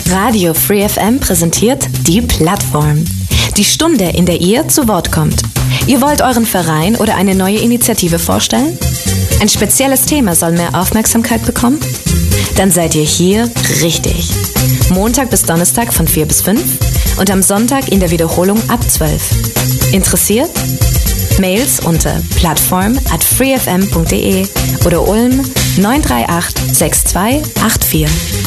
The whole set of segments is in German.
Radio Free FM präsentiert die Plattform. Die Stunde, in der ihr zu Wort kommt. Ihr wollt euren Verein oder eine neue Initiative vorstellen? Ein spezielles Thema soll mehr Aufmerksamkeit bekommen? Dann seid ihr hier richtig. Montag bis Donnerstag von 4 bis 5 und am Sonntag in der Wiederholung ab 12. Interessiert? Mails unter plattform@freefm.de oder Ulm 938 6284.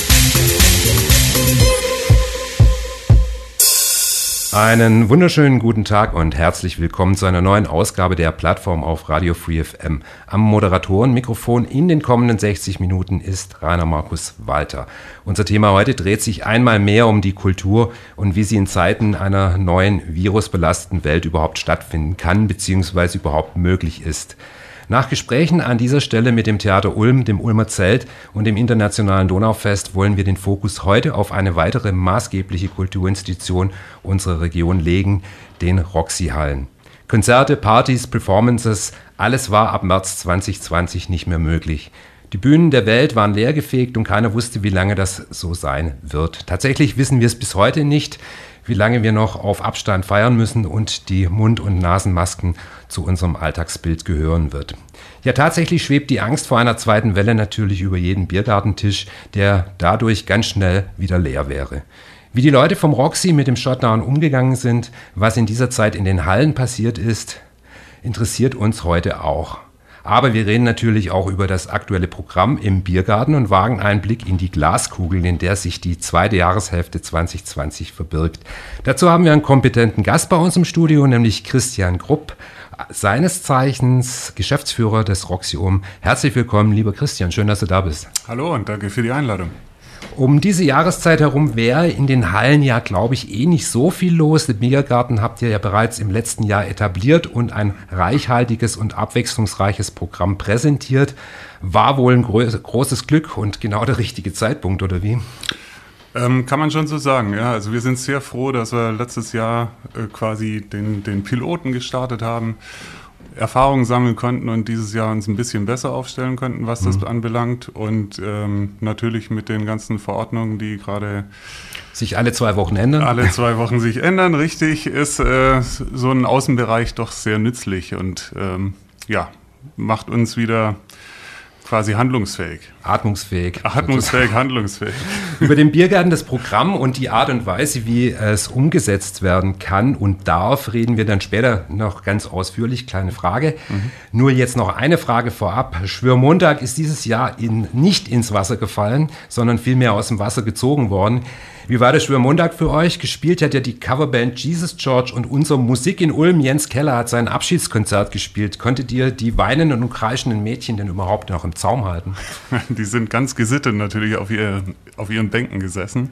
Einen wunderschönen guten Tag und herzlich willkommen zu einer neuen Ausgabe der Plattform auf Radio Free FM. Am Moderatorenmikrofon in den kommenden 60 Minuten ist Rainer Markus Walter. Unser Thema heute dreht sich einmal mehr um die Kultur und wie sie in Zeiten einer neuen virusbelasteten Welt überhaupt stattfinden kann bzw. überhaupt möglich ist. Nach Gesprächen an dieser Stelle mit dem Theater Ulm, dem Ulmer Zelt und dem Internationalen Donaufest wollen wir den Fokus heute auf eine weitere maßgebliche Kulturinstitution unserer Region legen, den Roxy-Hallen. Konzerte, Partys, Performances, alles war ab März 2020 nicht mehr möglich. Die Bühnen der Welt waren leergefegt und keiner wusste, wie lange das so sein wird. Tatsächlich wissen wir es bis heute nicht, wie lange wir noch auf Abstand feiern müssen und die Mund- und Nasenmasken zu unserem Alltagsbild gehören wird. Ja, tatsächlich schwebt die Angst vor einer zweiten Welle natürlich über jeden Biergartentisch, der dadurch ganz schnell wieder leer wäre. Wie die Leute vom Roxy mit dem Shutdown umgegangen sind, was in dieser Zeit in den Hallen passiert ist, interessiert uns heute auch. Aber wir reden natürlich auch über das aktuelle Programm im Biergarten und wagen einen Blick in die Glaskugel, in der sich die zweite Jahreshälfte 2020 verbirgt. Dazu haben wir einen kompetenten Gast bei uns im Studio, nämlich Christian Grupp, seines Zeichens Geschäftsführer des Roxy Ulm. Herzlich willkommen, lieber Christian, schön, dass du da bist. Hallo und danke für die Einladung. Um diese Jahreszeit herum wäre in den Hallen ja, glaube ich, nicht so viel los. Den Biergarten habt ihr ja bereits im letzten Jahr etabliert und ein reichhaltiges und abwechslungsreiches Programm präsentiert. War wohl ein großes Glück und genau der richtige Zeitpunkt, oder wie? Kann man schon so sagen, ja. Also wir sind sehr froh, dass wir letztes Jahr quasi den Piloten gestartet haben, Erfahrungen sammeln konnten und dieses Jahr uns ein bisschen besser aufstellen konnten, was das anbelangt. Und natürlich mit den ganzen Verordnungen, die gerade sich alle 2 Wochen ändern. Alle 2 Wochen sich ändern, richtig, ist so ein Außenbereich doch sehr nützlich und macht uns wieder quasi handlungsfähig. Atmungsfähig, handlungsfähig. Über den Biergarten, das Programm und die Art und Weise, wie es umgesetzt werden kann und darf, reden wir dann später noch ganz ausführlich. Kleine Frage. Nur jetzt noch eine Frage vorab. Schwörmontag ist dieses Jahr nicht ins Wasser gefallen, sondern vielmehr aus dem Wasser gezogen worden. Wie war der Schwörmontag für euch? Gespielt hat ja die Coverband Jesus George und unser Musik in Ulm, Jens Keller, hat sein Abschiedskonzert gespielt. Konntet ihr die weinenden und kreischenden Mädchen denn überhaupt noch im Zaum halten? Die sind ganz gesittet natürlich auf ihren Bänken gesessen.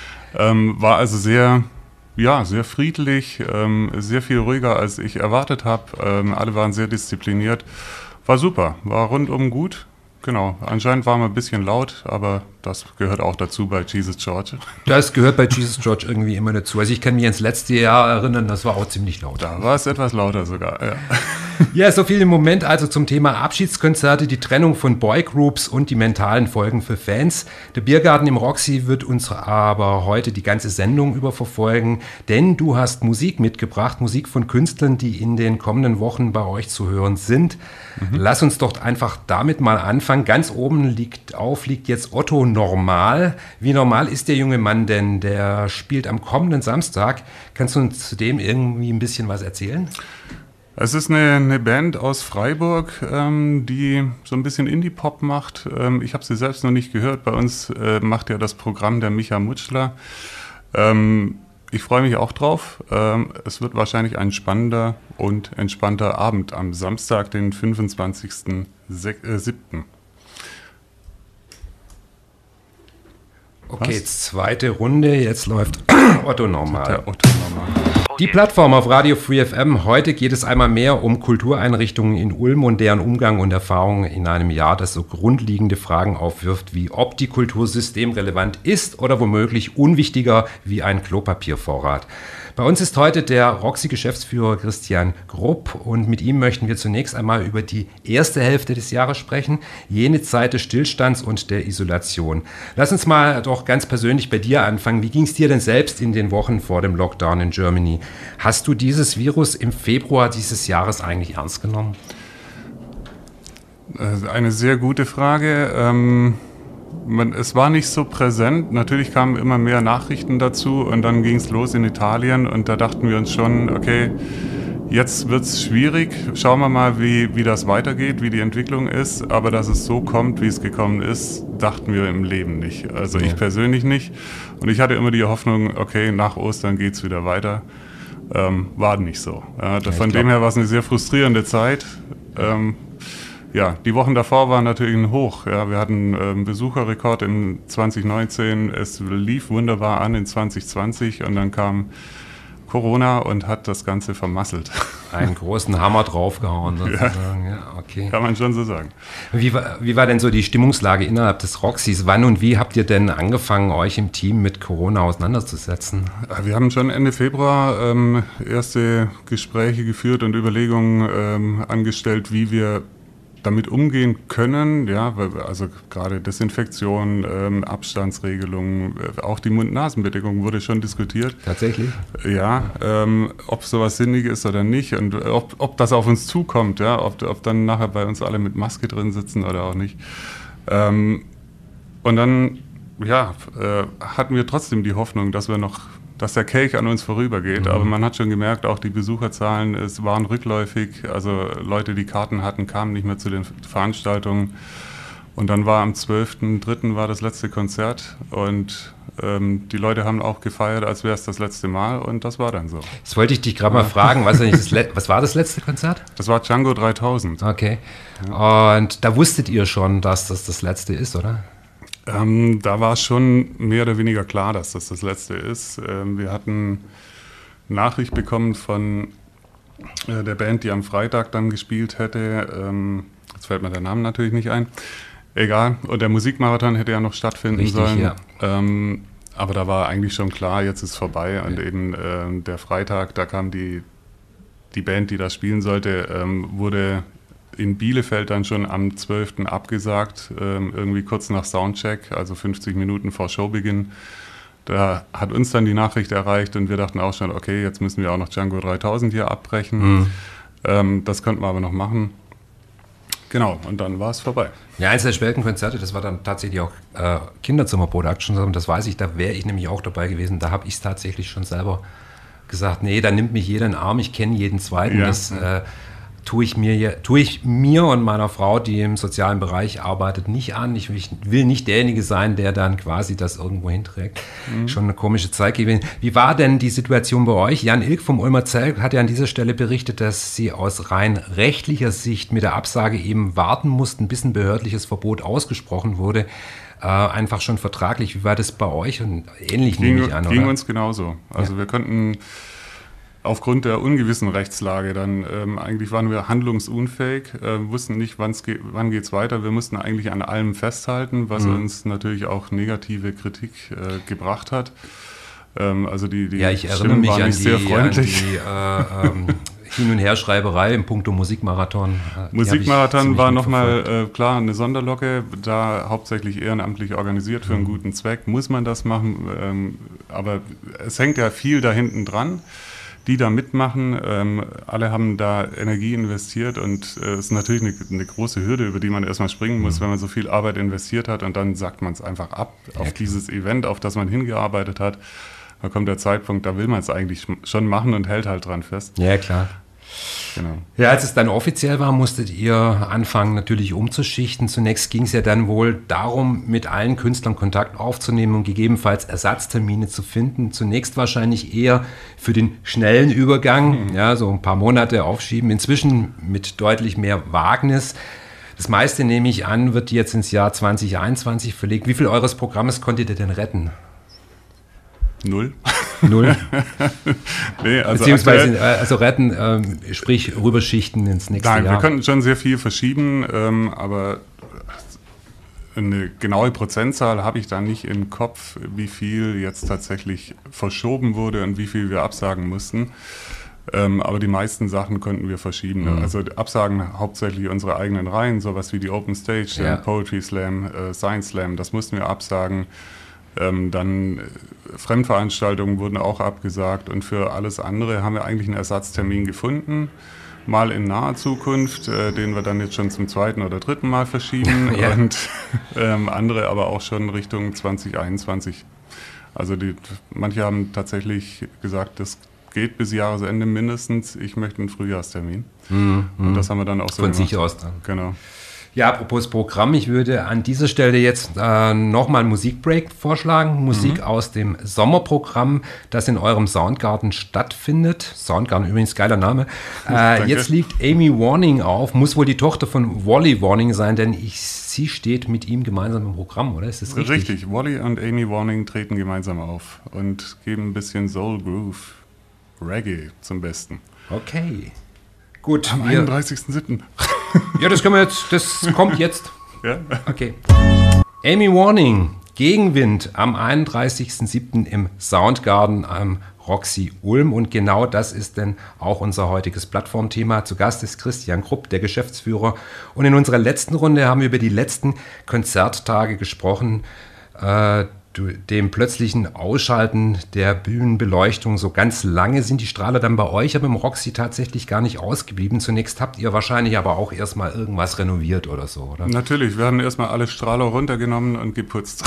War also sehr friedlich, sehr viel ruhiger, als ich erwartet habe. Alle waren sehr diszipliniert. War super, war rundum gut. Genau, anscheinend waren wir ein bisschen laut, aber das gehört auch dazu bei Jesus George. Das gehört bei Jesus George irgendwie immer dazu. Also ich kann mich ans letzte Jahr erinnern, das war auch ziemlich laut. Da war es etwas lauter sogar, ja. Ja, so viel im Moment also zum Thema Abschiedskonzerte, die Trennung von Boygroups und die mentalen Folgen für Fans. Der Biergarten im Roxy wird uns aber heute die ganze Sendung über verfolgen, denn du hast Musik mitgebracht, Musik von Künstlern, die in den kommenden Wochen bei euch zu hören sind. Lass uns doch einfach damit mal anfangen. Ganz oben liegt jetzt Otto Normal. Wie normal ist der junge Mann denn? Der spielt am kommenden Samstag. Kannst du uns zu dem irgendwie ein bisschen was erzählen? Es ist eine Band aus Freiburg, die so ein bisschen Indie-Pop macht. Ich habe sie selbst noch nicht gehört. Bei uns macht ja das Programm der Micha Mutschler. Ich freue mich auch drauf. Es wird wahrscheinlich ein spannender und entspannter Abend am Samstag, den 25.07. Okay, zweite Runde. Jetzt läuft Otto Normal. Die Plattform auf Radio Free FM. Heute geht es einmal mehr um Kultureinrichtungen in Ulm und deren Umgang und Erfahrungen in einem Jahr, das so grundlegende Fragen aufwirft, wie ob die Kultur systemrelevant ist oder womöglich unwichtiger wie ein Klopapiervorrat. Bei uns ist heute der Roxy-Geschäftsführer Christian Grupp und mit ihm möchten wir zunächst einmal über die erste Hälfte des Jahres sprechen, jene Zeit des Stillstands und der Isolation. Lass uns mal doch ganz persönlich bei dir anfangen. Wie ging es dir denn selbst in den Wochen vor dem Lockdown in Germany? Hast du dieses Virus im Februar dieses Jahres eigentlich ernst genommen? Eine sehr gute Frage. Es war nicht so präsent. Natürlich kamen immer mehr Nachrichten dazu und dann ging es los in Italien und da dachten wir uns schon, okay, jetzt wird es schwierig. Schauen wir mal, wie das weitergeht, wie die Entwicklung ist. Aber dass es so kommt, wie es gekommen ist, dachten wir im Leben nicht. Also ich persönlich nicht. Und ich hatte immer die Hoffnung, okay, nach Ostern geht es wieder weiter. War nicht so. Von dem her war es eine sehr frustrierende Zeit. Ja, die Wochen davor waren natürlich ein Hoch. Ja, wir hatten einen Besucherrekord in 2019. Es lief wunderbar an in 2020 und dann kam Corona und hat das Ganze vermasselt. Einen großen Hammer draufgehauen sozusagen. Ja, okay. Kann man schon so sagen. Wie war denn so die Stimmungslage innerhalb des Roxys? Wann und wie habt ihr denn angefangen, euch im Team mit Corona auseinanderzusetzen? Wir haben schon Ende Februar erste Gespräche geführt und Überlegungen angestellt, wie wir damit umgehen können, ja, also gerade Desinfektion, Abstandsregelungen, auch die Mund-Nasen-Bedeckung wurde schon diskutiert. Tatsächlich? Ja, ob sowas sinnig ist oder nicht und ob das auf uns zukommt, ja, ob dann nachher bei uns alle mit Maske drin sitzen oder auch nicht. Und dann, ja, hatten wir trotzdem die Hoffnung, dass der Kelch an uns vorübergeht. Aber man hat schon gemerkt, auch die Besucherzahlen waren rückläufig. Also Leute, die Karten hatten, kamen nicht mehr zu den Veranstaltungen. Und dann war am 12.03. war das letzte Konzert. Und die Leute haben auch gefeiert, als wäre es das letzte Mal. Und das war dann so. Jetzt wollte ich dich gerade mal fragen, was war das letzte Konzert? Das war Django 3000. Okay. Und da wusstet ihr schon, dass das letzte ist, oder? Da war es schon mehr oder weniger klar, dass das letzte ist. Wir hatten Nachricht bekommen von der Band, die am Freitag dann gespielt hätte. Jetzt fällt mir der Name natürlich nicht ein. Egal. Und der Musikmarathon hätte ja noch stattfinden sollen. Ja. Aber da war eigentlich schon klar, jetzt ist vorbei. Und eben der Freitag, da kam die Band, die das spielen sollte, wurde in Bielefeld dann schon am 12. abgesagt, irgendwie kurz nach Soundcheck, also 50 Minuten vor Showbeginn. Da hat uns dann die Nachricht erreicht und wir dachten auch schon, okay, jetzt müssen wir auch noch Django 3000 hier abbrechen. Das könnten wir aber noch machen. Genau, und dann war es vorbei. Ja, eines der späten Konzerte, das war dann tatsächlich auch Kinderzimmer Productions, das weiß ich, da wäre ich nämlich auch dabei gewesen. Da habe ich es tatsächlich schon selber gesagt, nee, da nimmt mich jeder in den Arm, ich kenne jeden Zweiten. Ja. Das tue ich mir und meiner Frau, die im sozialen Bereich arbeitet, nicht an. Ich will nicht derjenige sein, der dann quasi das irgendwo hinträgt. Schon eine komische Zeit gewesen. Wie war denn die Situation bei euch? Jan Ilk vom Ulmer Zell hat ja an dieser Stelle berichtet, dass sie aus rein rechtlicher Sicht mit der Absage eben warten mussten, bis ein behördliches Verbot ausgesprochen wurde. Einfach schon vertraglich. Wie war das bei euch? Und ähnlich nehme ich an, oder? Ging uns genauso. Also wir konnten aufgrund der ungewissen Rechtslage dann, eigentlich waren wir handlungsunfähig, wussten nicht, wann geht's weiter. Wir mussten eigentlich an allem festhalten, was uns natürlich auch negative Kritik gebracht hat. Also die ich erinnere mich an die Hin- und Herschreiberei im Puncto Musikmarathon. Musikmarathon war nochmal, klar, eine Sonderlocke, da hauptsächlich ehrenamtlich organisiert für einen guten Zweck. Muss man das machen, aber es hängt ja viel da hinten dran, die da mitmachen. Alle haben da Energie investiert und es ist natürlich eine große Hürde, über die man erstmal springen muss, wenn man so viel Arbeit investiert hat und dann sagt man es einfach ab auf dieses Event, auf das man hingearbeitet hat. Da kommt der Zeitpunkt, da will man es eigentlich schon machen und hält halt dran fest. Ja, klar. Genau. Ja, als es dann offiziell war, musstet ihr anfangen natürlich umzuschichten. Zunächst ging es ja dann wohl darum, mit allen Künstlern Kontakt aufzunehmen und gegebenenfalls Ersatztermine zu finden. Zunächst wahrscheinlich eher für den schnellen Übergang, ja, so ein paar Monate aufschieben. Inzwischen mit deutlich mehr Wagnis. Das meiste, nehme ich an, wird jetzt ins Jahr 2021 verlegt. Wie viel eures Programmes konntet ihr denn retten? 0. Nee, also beziehungsweise retten, sprich rüberschichten ins nächste Jahr. Nein, wir könnten schon sehr viel verschieben, aber eine genaue Prozentzahl habe ich da nicht im Kopf, wie viel jetzt tatsächlich verschoben wurde und wie viel wir absagen mussten. Aber die meisten Sachen konnten wir verschieben. Also absagen hauptsächlich unsere eigenen Reihen, sowas wie die Open Stage, den Poetry Slam, Science Slam, das mussten wir absagen. Dann Fremdveranstaltungen wurden auch abgesagt und für alles andere haben wir eigentlich einen Ersatztermin gefunden. Mal in naher Zukunft, den wir dann jetzt schon zum 2. oder 3. Mal verschieben und andere aber auch schon Richtung 2021. Also manche haben tatsächlich gesagt, das geht bis Jahresende mindestens. Ich möchte einen Frühjahrstermin. Und das haben wir dann auch so von gemacht. sich aus dann. Genau. Ja, apropos Programm, ich würde an dieser Stelle jetzt nochmal einen Musikbreak vorschlagen. Musik aus dem Sommerprogramm, das in eurem Soundgarden stattfindet. Soundgarden, übrigens geiler Name. Jetzt liegt Amy Warning auf, muss wohl die Tochter von Wally Warning sein, denn sie steht mit ihm gemeinsam im Programm, oder? Ist das richtig? Richtig, Wally und Amy Warning treten gemeinsam auf und geben ein bisschen Soul Groove, Reggae zum Besten. Okay. Gut. Am 31.07. Ja, das kommt jetzt. Ja. Okay. Amy Warning, Gegenwind am 31.07. im Soundgarden am Roxy Ulm. Und genau das ist denn auch unser heutiges Plattformthema. Zu Gast ist Christian Krupp, der Geschäftsführer. Und in unserer letzten Runde haben wir über die letzten Konzerttage gesprochen, dem plötzlichen Ausschalten der Bühnenbeleuchtung. So ganz lange sind die Strahler dann bei euch, aber im Roxy tatsächlich gar nicht ausgeblieben. Zunächst habt ihr wahrscheinlich aber auch erstmal irgendwas renoviert oder so, oder? Natürlich, wir haben erstmal alle Strahler runtergenommen und geputzt.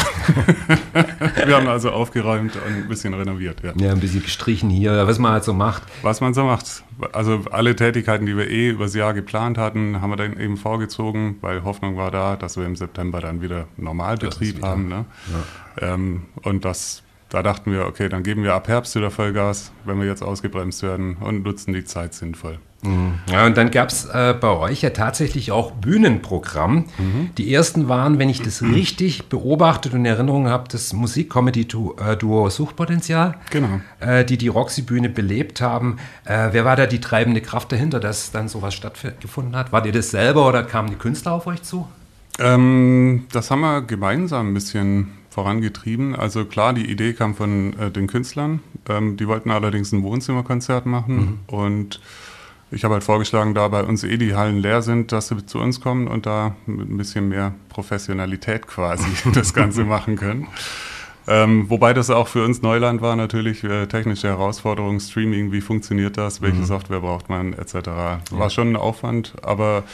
Wir haben also aufgeräumt und ein bisschen renoviert. Ja, ein bisschen gestrichen hier, was man halt so macht. Was man so macht. Also alle Tätigkeiten, die wir übers Jahr geplant hatten, haben wir dann eben vorgezogen, weil Hoffnung war da, dass wir im September dann wieder Normalbetrieb haben. Ne? Ja. Und da dachten wir, okay, dann geben wir ab Herbst wieder Vollgas, wenn wir jetzt ausgebremst werden und nutzen die Zeit sinnvoll. Ja, und dann gab es bei euch ja tatsächlich auch Bühnenprogramm. Die ersten waren, wenn ich das richtig beobachtet und in Erinnerung habe, das Musik-Comedy-Duo Suchtpotenzial, genau. Die Roxy-Bühne belebt haben. Wer war da die treibende Kraft dahinter, dass dann sowas stattgefunden hat? Wart ihr das selber oder kamen die Künstler auf euch zu? Das haben wir gemeinsam ein bisschen vorangetrieben. Also klar, die Idee kam von den Künstlern. Die wollten allerdings ein Wohnzimmerkonzert machen und ich habe halt vorgeschlagen, da bei uns die Hallen leer sind, dass sie zu uns kommen und da mit ein bisschen mehr Professionalität quasi das Ganze machen können. Wobei das auch für uns Neuland war natürlich, technische Herausforderungen, Streaming, wie funktioniert das, welche Software braucht man etc. War schon ein Aufwand, aber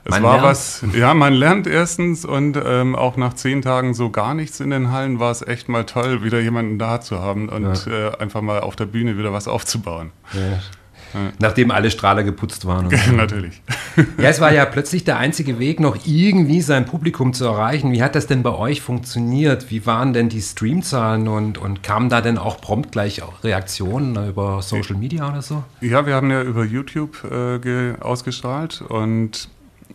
man lernt erstens und auch nach 10 Tagen so gar nichts in den Hallen war es echt mal toll, wieder jemanden da zu haben und einfach mal auf der Bühne wieder was aufzubauen. Ja. Nachdem alle Strahler geputzt waren. Und so. Natürlich. Ja, es war ja plötzlich der einzige Weg, noch irgendwie sein Publikum zu erreichen. Wie hat das denn bei euch funktioniert? Wie waren denn die Streamzahlen und kamen da denn auch prompt gleich Reaktionen über Social Media oder so? Ja, wir haben ja über YouTube ausgestrahlt und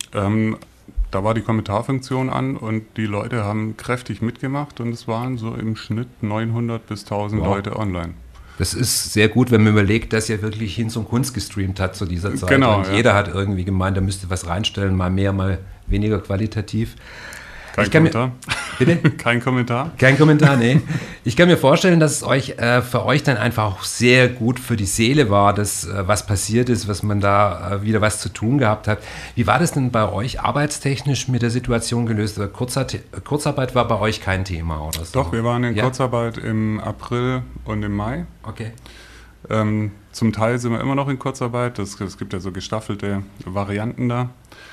da war die Kommentarfunktion an und die Leute haben kräftig mitgemacht und es waren so im Schnitt 900 bis 1000 Leute online. Das ist sehr gut, wenn man überlegt, dass er wirklich Hinz und Kunst gestreamt hat zu dieser Zeit. Genau, und jeder hat irgendwie gemeint, er müsste was reinstellen, mal mehr, mal weniger qualitativ. Kein Kommentar? Bitte? Kein Kommentar? Kein Kommentar, nee. Ich kann mir vorstellen, dass es für euch dann einfach auch sehr gut für die Seele war, dass was passiert ist, was man da wieder was zu tun gehabt hat. Wie war das denn bei euch arbeitstechnisch mit der Situation gelöst? Kurzarbeit war bei euch kein Thema oder so? Doch, wir waren in Kurzarbeit im April und im Mai. Okay. Zum Teil sind wir immer noch in Kurzarbeit. Es gibt ja so gestaffelte Varianten da.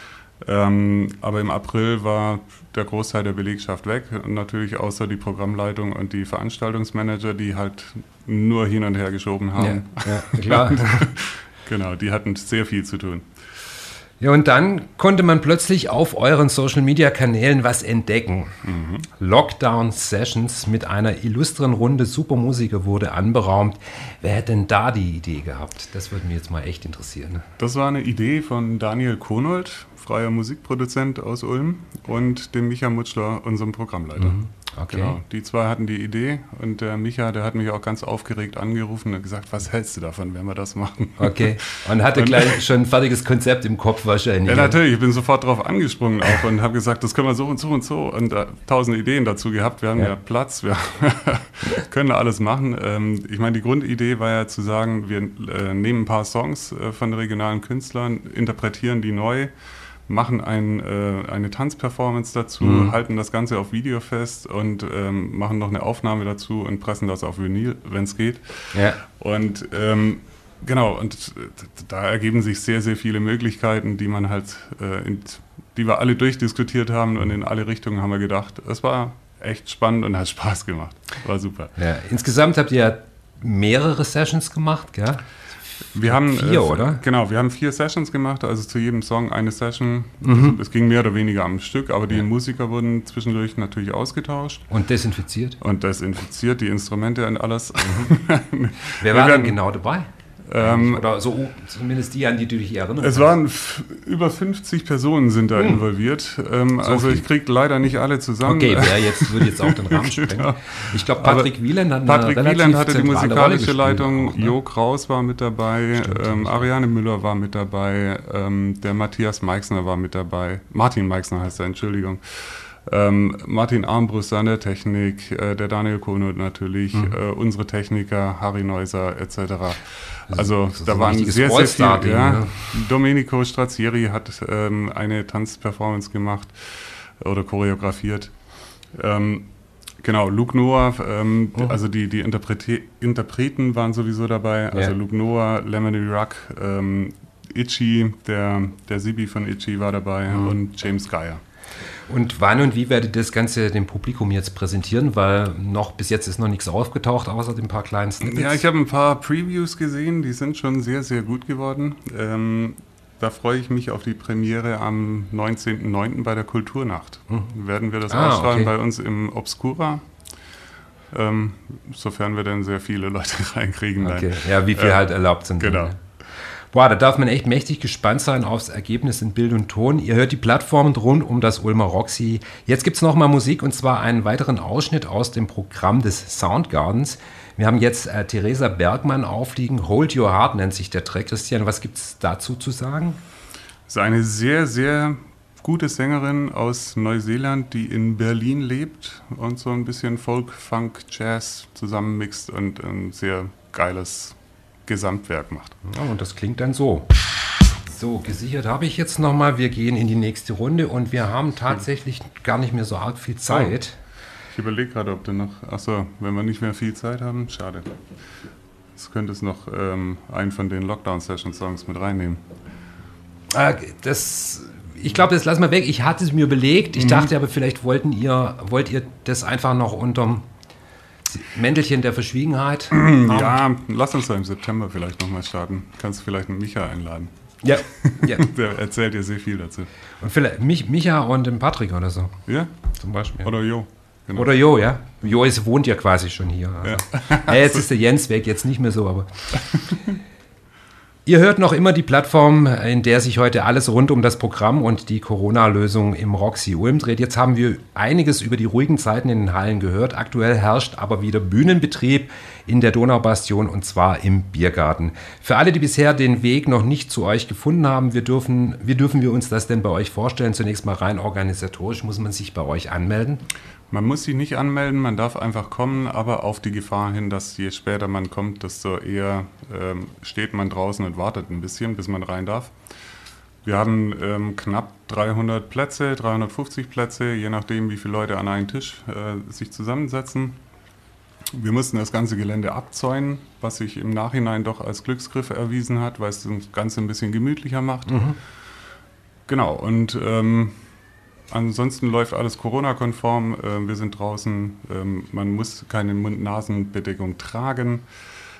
Aber im April war der Großteil der Belegschaft weg und natürlich außer die Programmleitung und die Veranstaltungsmanager, die halt nur hin und her geschoben haben. Ja, klar. Genau, die hatten sehr viel zu tun. Ja, und dann konnte man plötzlich auf euren Social-Media-Kanälen was entdecken. Lockdown-Sessions mit einer illustren Runde Supermusiker wurde anberaumt. Wer hätte denn da die Idee gehabt? Das würde mich jetzt mal echt interessieren. Das war eine Idee von Daniel Konold, freier Musikproduzent aus Ulm, und dem Micha Mutschler, unserem Programmleiter. Okay. Genau, die zwei hatten die Idee und der Micha, der hat mich auch ganz aufgeregt angerufen und gesagt, was hältst du davon, wenn wir das machen? Okay, und hatte gleich schon ein fertiges Konzept im Kopf wahrscheinlich. Ja, natürlich, ich bin sofort drauf angesprungen auch und habe gesagt, das können wir so und so und so und 1000 Ideen dazu gehabt. Wir haben ja Platz, wir können alles machen. Ich meine, die Grundidee war ja zu sagen, wir nehmen ein paar Songs von regionalen Künstlern, interpretieren die neu, machen eine Tanzperformance dazu, halten das Ganze auf Video fest und machen noch eine Aufnahme dazu und pressen das auf Vinyl, wenn es geht. Ja. Und genau, und da ergeben sich sehr, sehr viele Möglichkeiten, die man halt, die wir alle durchdiskutiert haben und in alle Richtungen haben wir gedacht. Es war echt spannend und hat Spaß gemacht. War super. Ja. Insgesamt habt ihr ja mehrere Sessions gemacht, gell? Wir haben 4, oder? Genau, wir haben 4 Sessions gemacht, also zu jedem Song eine Session. Es ging mehr oder weniger am Stück, aber die Musiker wurden zwischendurch natürlich ausgetauscht. Und desinfiziert? Und desinfiziert, die Instrumente und alles. Wer war denn genau dabei? Oder so zumindest die, an die du dich erinnerst. Es waren über 50 Personen sind da involviert. Also ich kriege leider nicht alle zusammen. Okay, würde jetzt auch den Rahmen sprengen. Genau. Ich glaube, Patrick Wieland hatte die musikalische Leitung, Jo Kraus war mit dabei, Ariane Müller war mit dabei, der Matthias Meixner war mit dabei, Martin Meixner heißt er, Entschuldigung. Martin Armbruster an der Technik, der Daniel Konut natürlich, unsere Techniker, Harry Neuser etc. Also da waren sehr, sehr viele. Ja. Domenico Strazieri hat eine Tanzperformance gemacht oder choreografiert. Genau, Luke Noah, also die Interpreten waren sowieso dabei. Also Luke Noah, Lemony Ruck, Itchy, der Sibi von Itchy war dabei und James Geyer. Und wann und wie werdet ihr das Ganze dem Publikum jetzt präsentieren? Weil bis jetzt ist noch nichts aufgetaucht, außer den paar kleinen Snippets. Ja, ich habe ein paar Previews gesehen, die sind schon sehr, sehr gut geworden. Da freue ich mich auf die Premiere am 19.09. bei der Kulturnacht. Werden wir das ausstrahlen bei uns im Obscura. Sofern wir dann sehr viele Leute reinkriegen. Okay. Ja, wie viel halt erlaubt sind. Genau. Dann. Boah, da darf man echt mächtig gespannt sein aufs Ergebnis in Bild und Ton. Ihr hört die Plattformen rund um das Ulmer Roxy. Jetzt gibt es nochmal Musik und zwar einen weiteren Ausschnitt aus dem Programm des Soundgardens. Wir haben jetzt Theresa Bergmann aufliegen. Hold Your Heart nennt sich der Track. Christian, was gibt es dazu zu sagen? Das ist eine sehr, sehr gute Sängerin aus Neuseeland, die in Berlin lebt und so ein bisschen Folk, Funk, Jazz zusammenmixt und ein sehr geiles Gesamtwerk macht. Ja, und das klingt dann so. So, gesichert habe ich jetzt nochmal. Wir gehen in die nächste Runde und wir haben tatsächlich gar nicht mehr so arg viel Zeit. Ich überlege gerade, ob du noch... Achso, wenn wir nicht mehr viel Zeit haben, schade. Jetzt könntest du noch einen von den Lockdown-Session-Songs mit reinnehmen. Ich glaube, das lassen wir weg. Ich hatte es mir überlegt. Ich dachte aber, vielleicht wollt ihr das einfach noch unterm Mäntelchen der Verschwiegenheit. Ja, lass uns da im September vielleicht nochmal starten. Kannst du vielleicht mit Micha einladen. Ja. Der erzählt dir sehr viel dazu. Und vielleicht Micha und den Patrick oder so. Ja? Zum Beispiel. Oder Jo. Genau. Oder Jo, ja. Jo wohnt ja quasi schon hier. Also. Ja. Jetzt ist der Jens weg, jetzt nicht mehr so, aber... Ihr hört noch immer die Plattform, in der sich heute alles rund um das Programm und die Corona-Lösung im Roxy Ulm dreht. Jetzt haben wir einiges über die ruhigen Zeiten in den Hallen gehört. Aktuell herrscht aber wieder Bühnenbetrieb in der Donaubastion und zwar im Biergarten. Für alle, die bisher den Weg noch nicht zu euch gefunden haben, wie dürfen wir uns das denn bei euch vorstellen? Zunächst mal rein organisatorisch, muss man sich bei euch anmelden? Man muss sich nicht anmelden, man darf einfach kommen, aber auf die Gefahr hin, dass je später man kommt, desto eher steht man draußen und wartet ein bisschen, bis man rein darf. Wir haben knapp 300 Plätze, 350 Plätze, je nachdem, wie viele Leute an einen Tisch sich zusammensetzen. Wir mussten das ganze Gelände abzäunen, was sich im Nachhinein doch als Glücksgriff erwiesen hat, weil es das Ganze ein bisschen gemütlicher macht. Genau, und... ansonsten läuft alles Corona-konform. Wir sind draußen. Man muss keine Mund-Nasen-Bedeckung tragen.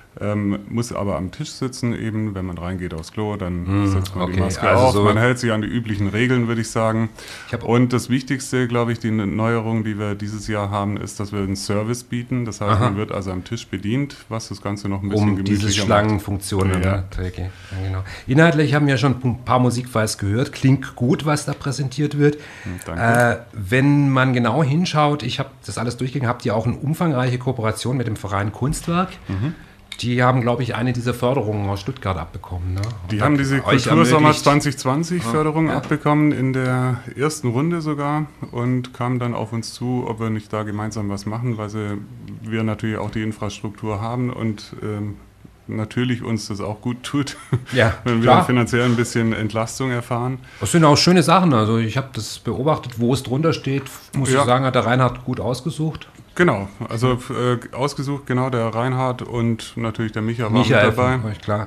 Muss aber am Tisch sitzen eben, wenn man reingeht aufs Klo, dann setzt man die Maske also auf. so Man hält sich an die üblichen Regeln, würde ich sagen. Und das Wichtigste, glaube ich, die Neuerung, die wir dieses Jahr haben, ist, dass wir einen Service bieten. Das heißt, man wird also am Tisch bedient, was das Ganze noch ein bisschen gemütlicher diese Schlangenfunktion. Ja. Okay. Ja, genau. Inhaltlich haben wir schon ein paar Musikfiles gehört. Klingt gut, was da präsentiert wird. Danke. Wenn man genau hinschaut, ich habe das alles durchgegangen, habt ihr auch eine umfangreiche Kooperation mit dem Verein Kunstwerk. Die haben, glaube ich, eine dieser Förderungen aus Stuttgart abbekommen. Ne? Die haben diese Kultursommer 2020 Förderung abbekommen, in der ersten Runde sogar, und kamen dann auf uns zu, ob wir nicht da gemeinsam was machen, weil wir natürlich auch die Infrastruktur haben und natürlich uns das auch gut tut, wenn wir finanziell ein bisschen Entlastung erfahren. Das sind auch schöne Sachen. Also ich habe das beobachtet, wo es drunter steht, muss ich sagen, hat der Reinhard gut ausgesucht. Genau, also ausgesucht, genau, der Reinhard und natürlich der Micha war mit dabei. Euch klar.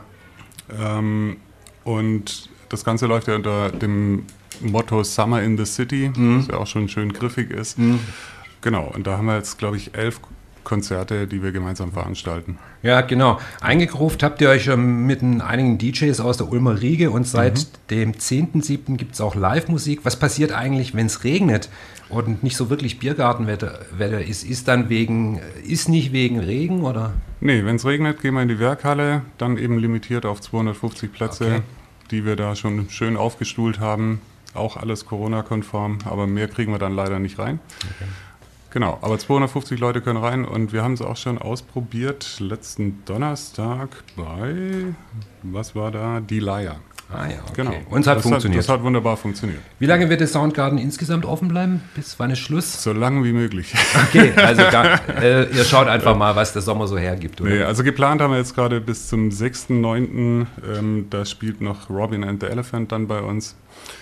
Und das Ganze läuft ja unter dem Motto Summer in the City, was ja auch schon schön griffig ist. Genau, und da haben wir jetzt, glaube ich, 11 Konzerte, die wir gemeinsam veranstalten. Ja, genau. Eingekauft habt ihr euch mit einigen DJs aus der Ulmer Riege und seit dem 10.7. gibt es auch Live-Musik. Was passiert eigentlich, wenn es regnet und nicht so wirklich Biergartenwetter ist? Ist nicht wegen Regen oder? Nee, wenn es regnet, gehen wir in die Werkhalle, dann eben limitiert auf 250 Plätze, die wir da schon schön aufgestuhlt haben. Auch alles Corona-konform, aber mehr kriegen wir dann leider nicht rein. Okay. Genau, aber 250 Leute können rein und wir haben es auch schon ausprobiert letzten Donnerstag bei, was war da? Die Leier. Ah ja, okay. Genau. Und es hat funktioniert. Das hat wunderbar funktioniert. Wie lange wird der Soundgarden insgesamt offen bleiben? Bis wann ist Schluss? So lange wie möglich. Okay, also ihr schaut einfach mal, was der Sommer so hergibt, oder? Nee, also geplant haben wir jetzt gerade bis zum 6.9. Da spielt noch Robin and the Elephant dann bei uns.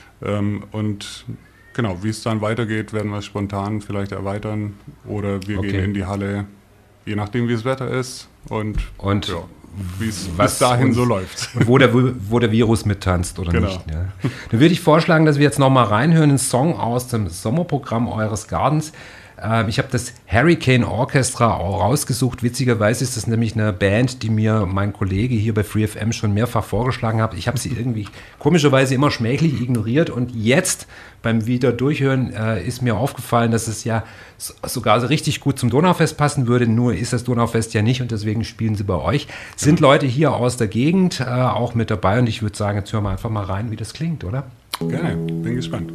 Und genau, wie es dann weitergeht, werden wir spontan vielleicht erweitern oder wir gehen in die Halle, je nachdem wie das Wetter ist und ja, wie es bis dahin so läuft. Und wo der Virus mittanzt oder nicht. Ja. Dann würde ich vorschlagen, dass wir jetzt nochmal reinhören, einen Song aus dem Sommerprogramm eures Gardens. Ich habe das Hurricane Orchestra rausgesucht. Witzigerweise ist das nämlich eine Band, die mir mein Kollege hier bei FreeFM schon mehrfach vorgeschlagen hat. Ich habe sie irgendwie komischerweise immer schmählich ignoriert und jetzt beim Wiederdurchhören ist mir aufgefallen, dass es ja sogar so richtig gut zum Donaufest passen würde. Nur ist das Donaufest ja nicht und deswegen spielen sie bei euch. Sind Leute hier aus der Gegend auch mit dabei und ich würde sagen, jetzt hören wir einfach mal rein, wie das klingt, oder? Gerne, bin gespannt.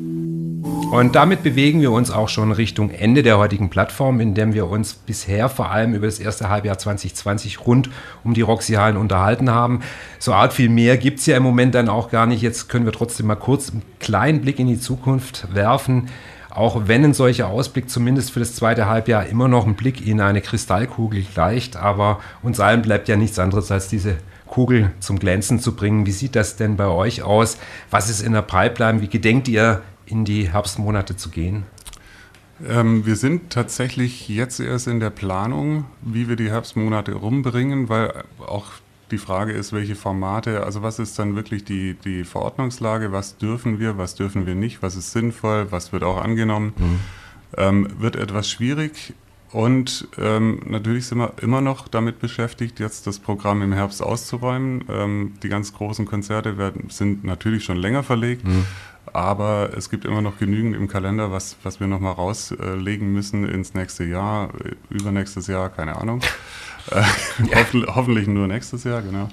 Und damit bewegen wir uns auch schon Richtung Ende der heutigen Plattform, in dem wir uns bisher vor allem über das erste Halbjahr 2020 rund um die Roxy-Hallen unterhalten haben. So arg viel mehr gibt es ja im Moment dann auch gar nicht. Jetzt können wir trotzdem mal kurz einen kleinen Blick in die Zukunft werfen. Auch wenn ein solcher Ausblick zumindest für das zweite Halbjahr immer noch ein Blick in eine Kristallkugel gleicht. Aber uns allen bleibt ja nichts anderes als diese Kugel zum Glänzen zu bringen. Wie sieht das denn bei euch aus? Was ist in der Pipeline? Wie gedenkt ihr, in die Herbstmonate zu gehen? Wir sind tatsächlich jetzt erst in der Planung, wie wir die Herbstmonate rumbringen, weil auch die Frage ist, welche Formate, also was ist dann wirklich die Verordnungslage, was dürfen wir nicht, was ist sinnvoll, was wird auch angenommen, wird etwas schwierig. Und natürlich sind wir immer noch damit beschäftigt, jetzt das Programm im Herbst auszuräumen. Die ganz großen Konzerte sind natürlich schon länger verlegt, aber es gibt immer noch genügend im Kalender, was wir nochmal rauslegen müssen ins nächste Jahr, übernächstes Jahr, keine Ahnung. Hoffentlich nur nächstes Jahr, genau.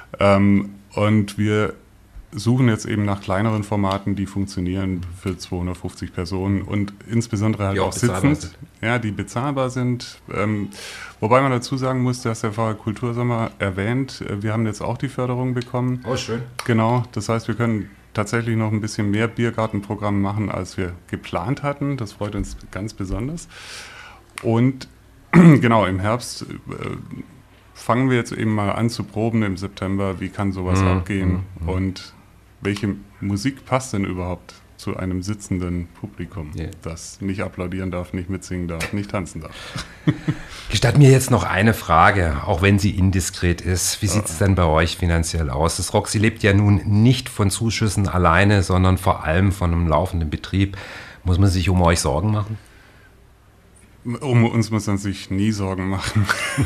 Und wir suchen jetzt eben nach kleineren Formaten, die funktionieren für 250 Personen und insbesondere halt auch sitzend, die bezahlbar sind. Wobei man dazu sagen muss, dass der vorher Kultursommer erwähnt, wir haben jetzt auch die Förderung bekommen. Oh, schön. Genau, das heißt, wir können tatsächlich noch ein bisschen mehr Biergartenprogramm machen, als wir geplant hatten. Das freut uns ganz besonders. Und genau, im Herbst fangen wir jetzt eben mal an zu proben im September, wie kann sowas abgehen und welche Musik passt denn überhaupt zu einem sitzenden Publikum, das nicht applaudieren darf, nicht mitsingen darf, nicht tanzen darf. Gestatt mir jetzt noch eine Frage, auch wenn sie indiskret ist. Wie sieht es denn bei euch finanziell aus? Das Roxy lebt ja nun nicht von Zuschüssen alleine, sondern vor allem von einem laufenden Betrieb. Muss man sich um euch Sorgen machen? Um uns muss man sich nie Sorgen machen.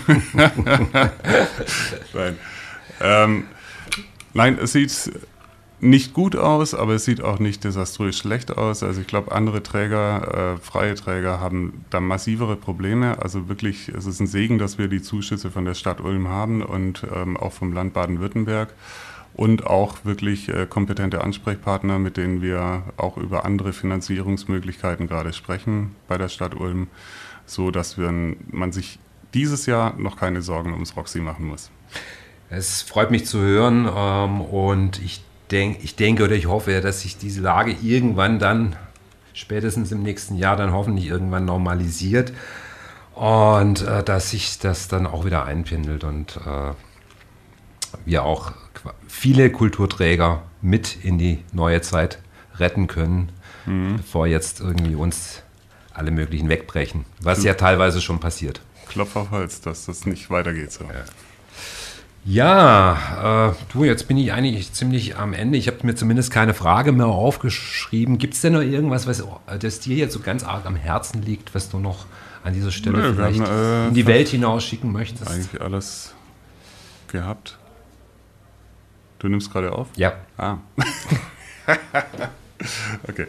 Nein, es sieht nicht gut aus, aber es sieht auch nicht desaströs schlecht aus. Also ich glaube, andere Träger, freie Träger haben da massivere Probleme. Also wirklich, es ist ein Segen, dass wir die Zuschüsse von der Stadt Ulm haben und auch vom Land Baden-Württemberg und auch wirklich kompetente Ansprechpartner, mit denen wir auch über andere Finanzierungsmöglichkeiten gerade sprechen bei der Stadt Ulm, so dass man sich dieses Jahr noch keine Sorgen ums Roxy machen muss. Es freut mich zu hören und ich denke oder ich hoffe, dass sich diese Lage irgendwann dann, spätestens im nächsten Jahr, dann hoffentlich irgendwann normalisiert und dass sich das dann auch wieder einpendelt und wir auch viele Kulturträger mit in die neue Zeit retten können, bevor jetzt irgendwie uns alle möglichen wegbrechen, was ja teilweise schon passiert. Klopf auf Holz, dass das nicht weitergeht so. Ja, jetzt bin ich eigentlich ziemlich am Ende. Ich habe mir zumindest keine Frage mehr aufgeschrieben. Gibt es denn noch irgendwas, das dir jetzt so ganz arg am Herzen liegt, was du noch an dieser Stelle vielleicht in die Welt hinausschicken möchtest? Eigentlich alles gehabt. Du nimmst gerade auf? Ja. Ah. Okay.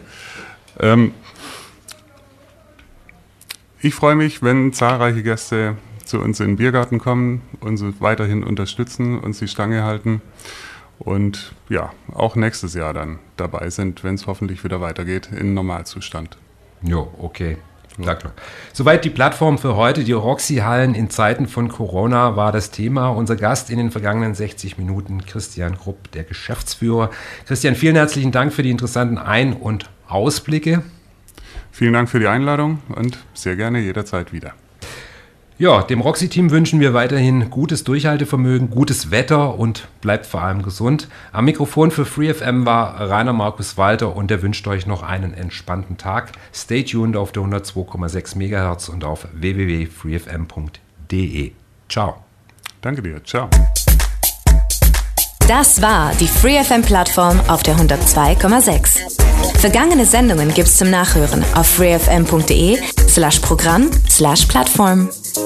Ich freue mich, wenn zahlreiche Gäste zu uns in den Biergarten kommen, uns weiterhin unterstützen, uns die Stange halten und ja, auch nächstes Jahr dann dabei sind, wenn es hoffentlich wieder weitergeht in Normalzustand. Jo, okay. Danke. Soweit die Plattform für heute. Die Roxy-Hallen in Zeiten von Corona war das Thema. Unser Gast in den vergangenen 60 Minuten, Christian Krupp, der Geschäftsführer. Christian, vielen herzlichen Dank für die interessanten Ein- und Ausblicke. Vielen Dank für die Einladung und sehr gerne jederzeit wieder. Ja, dem Roxy-Team wünschen wir weiterhin gutes Durchhaltevermögen, gutes Wetter und bleibt vor allem gesund. Am Mikrofon für FreeFM war Rainer Markus Walter und der wünscht euch noch einen entspannten Tag. Stay tuned auf der 102,6 MHz und auf www.freefm.de. Ciao. Danke dir. Ciao. Das war die FreeFM-Plattform auf der 102,6. Vergangene Sendungen gibt's zum Nachhören auf freefm.de/Programm/Plattform.